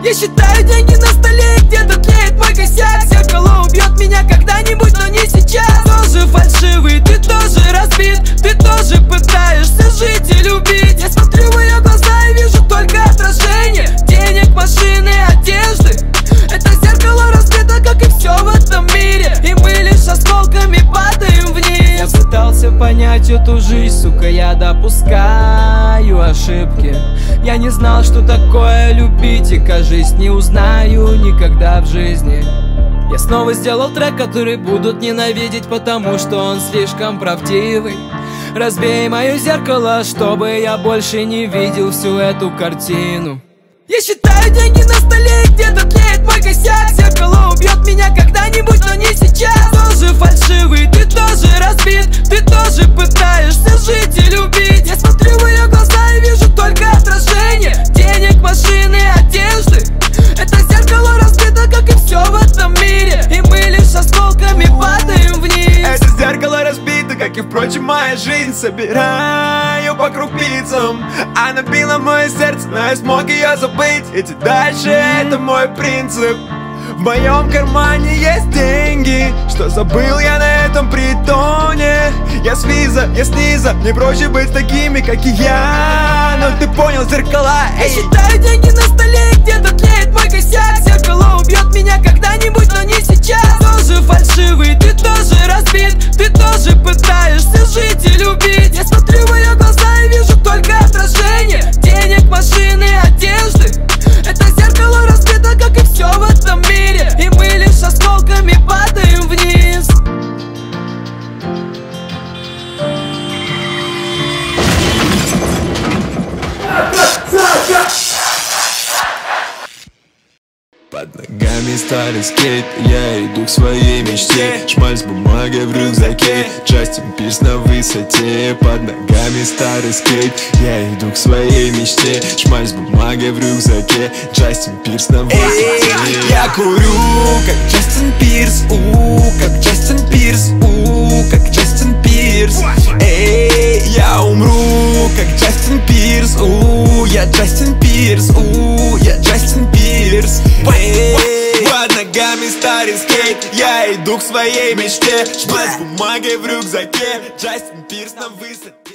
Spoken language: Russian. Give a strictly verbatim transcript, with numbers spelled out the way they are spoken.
Я считаю деньги на столе, где-то тлеет мой косяк. Зеркало убьет меня когда-нибудь, но не сейчас. Тоже фальшивый, ты тоже разбит, ты тоже пытаешься жить и любить. Я смотрю в ее глаза и вижу только отражение денег, машины, одежды. Это зеркало разбито, как и все в этом мире, и мы лишь осколками падаем вниз. Я пытался понять эту жизнь, сука, я допускаю ошибки. Я не знал, что такое любить, и, кажется, не узнаю никогда в жизни. Я снова сделал трек, который будут ненавидеть, потому что он слишком правдивый. Разбей мое зеркало, чтобы я больше не видел всю эту картину. Я считаю деньги на столе, где-то тлеет мой косяк. Зеркало убьет меня когда-нибудь, но не сейчас. Тоже фальшивый, ты тоже разбит, ты тоже пытаешься жить и любить. Я смотрю в ее глаза и вижу только отражение денег, машины, одежды. Это зеркало разбито, как и все в этом мире, и мы лишь осколками падаем вниз. Это зеркало разбито, как и, впрочем, моя жизнь. Собираю по крупицам, она била мое сердце, но я смог ее забыть. Идти дальше, это мой принцип. В моем кармане есть деньги, что забыл я на этом притоне. Я с виза, я снизу, мне проще быть такими, как и я. Но ты понял, зеркала, эй. Я считаю деньги на столе, где-то тлеет мой косяк. Зеркало убьет меня когда-нибудь, но не сейчас. Тоже фальшивый, ты тоже разбит, ты тоже пытаешься жить и любить. Я смотрю в ее глаза и вижу только отражение денег, машины, одежды. Это зеркало разбито, как и все в этом мире, и мы лишь осколками падаем вниз. Под ногами старый скейт, я иду к своей мечте. Шмаль с бумагой в рюкзаке, Джастин Пирс на высоте. Под ногами старый скейт, я иду к своей мечте. Шмаль с бумагой в рюкзаке, Джастин Пирс на высоте. Я курю, как Джастин Пирс, у, как Джастин Пирс, у, как Джастин Пирс. Эй, я умру, как Джастин Пирс, у, я Джастин Пирс, у, я Джастин Пирс. Под ногами старый скейт, я иду к своей мечте. Шмаль с бумагой в рюкзаке, Джастин Пирс на высоте.